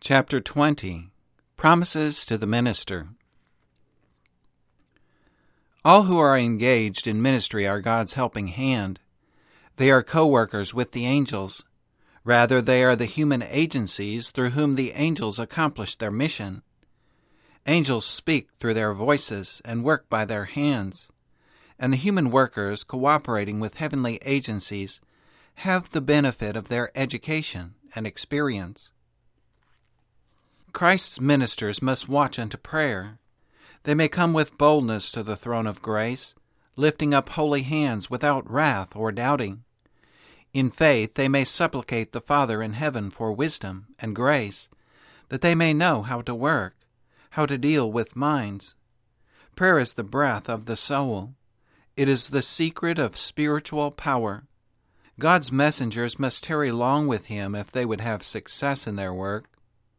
Chapter 20. Promises to the Minister. All who are engaged in ministry are God's helping hand. They are co-workers with the angels. Rather, they are the human agencies through whom the angels accomplish their mission. Angels speak through their voices and work by their hands, and the human workers cooperating with heavenly agencies have the benefit of their education and experience. Christ's ministers must watch unto prayer. They may come with boldness to the throne of grace, lifting up holy hands without wrath or doubting. In faith they may supplicate the Father in heaven for wisdom and grace, that they may know how to work, how to deal with minds. Prayer is the breath of the soul. It is the secret of spiritual power. God's messengers must tarry long with Him if they would have success in their work.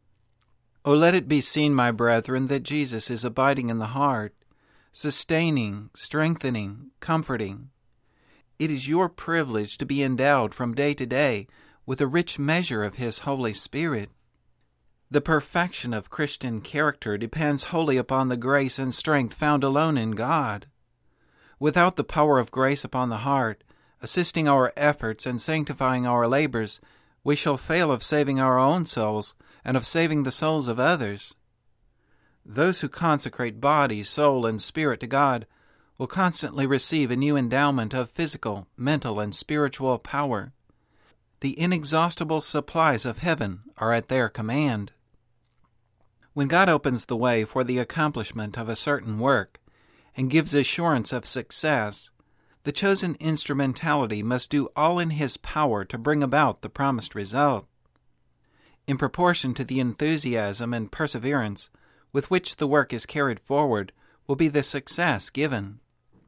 O let it be seen, my brethren, that Jesus is abiding in the heart, sustaining, strengthening, comforting. It is your privilege to be endowed from day to day with a rich measure of His Holy Spirit. The perfection of Christian character depends wholly upon the grace and strength found alone in God. Without the power of grace upon the heart, assisting our efforts and sanctifying our labors, we shall fail of saving our own souls and of saving the souls of others. Those who consecrate body, soul, and spirit to God will constantly receive a new endowment of physical, mental, and spiritual power. The inexhaustible supplies of heaven are at their command. When God opens the way for the accomplishment of a certain work and gives assurance of success, the chosen instrumentality must do all in his power to bring about the promised result. In proportion to the enthusiasm and perseverance with which the work is carried forward will be the success given.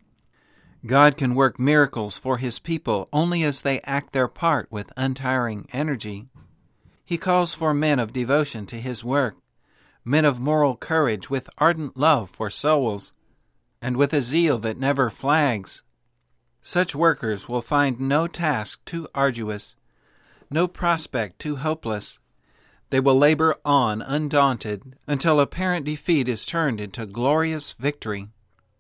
God can work miracles for His people only as they act their part with untiring energy. He calls for men of devotion to His work, men of moral courage with ardent love for souls, and with a zeal that never flags. Such workers will find no task too arduous, no prospect too hopeless. They will labor on undaunted until apparent defeat is turned into glorious victory.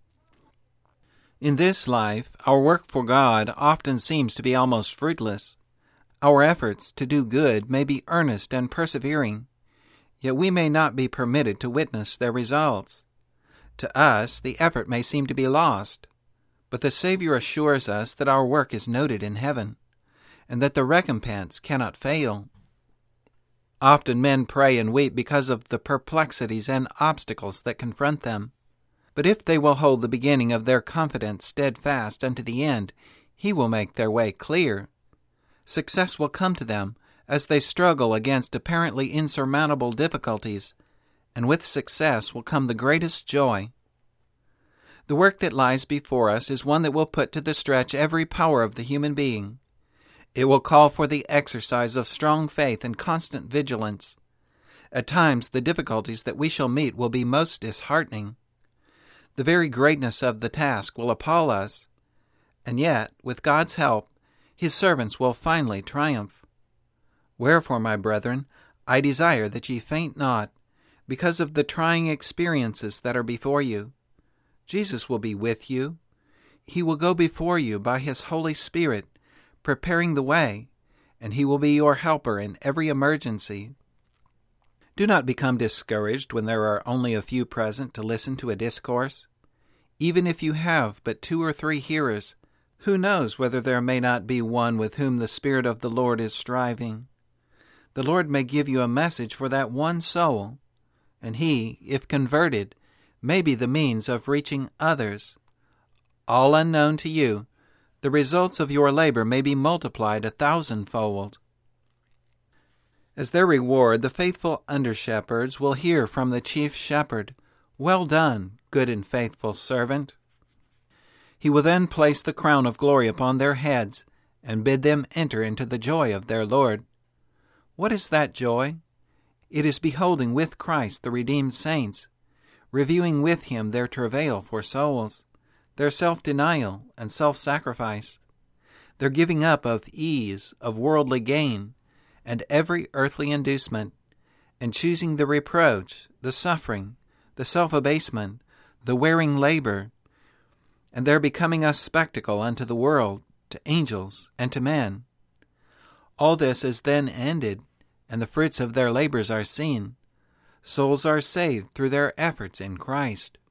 In this life, our work for God often seems to be almost fruitless. Our efforts to do good may be earnest and persevering, yet we may not be permitted to witness their results. To us, the effort may seem to be lost, but the Savior assures us that our work is noted in heaven, and that the recompense cannot fail. Often men pray and weep because of the perplexities and obstacles that confront them. But if they will hold the beginning of their confidence steadfast unto the end, He will make their way clear. Success will come to them as they struggle against apparently insurmountable difficulties, and with success will come the greatest joy. The work that lies before us is one that will put to the stretch every power of the human being. It will call for the exercise of strong faith and constant vigilance. At times, the difficulties that we shall meet will be most disheartening. The very greatness of the task will appall us, and yet, with God's help, His servants will finally triumph. Wherefore, my brethren, I desire that ye faint not, because of the trying experiences that are before you. Jesus will be with you. He will go before you by His Holy Spirit, preparing the way, and He will be your helper in every emergency. Do not become discouraged when there are only a few present to listen to a discourse. Even if you have but 2 or 3 hearers, who knows whether there may not be one with whom the Spirit of the Lord is striving? The Lord may give you a message for that one soul, and He, if converted, may be the means of reaching others. All unknown to you, the results of your labor may be multiplied 1,000-fold. As their reward, the faithful under-shepherds will hear from the chief shepherd, "Well done, good and faithful servant." He will then place the crown of glory upon their heads and bid them enter into the joy of their Lord. What is that joy? It is beholding with Christ the redeemed saints, reviewing with Him their travail for souls, their self-denial and self-sacrifice, their giving up of ease, of worldly gain, and every earthly inducement, and choosing the reproach, the suffering, the self-abasement, the wearing labor, and their becoming a spectacle unto the world, to angels, and to men. All this is then ended, and the fruits of their labors are seen. Souls are saved through their efforts in Christ.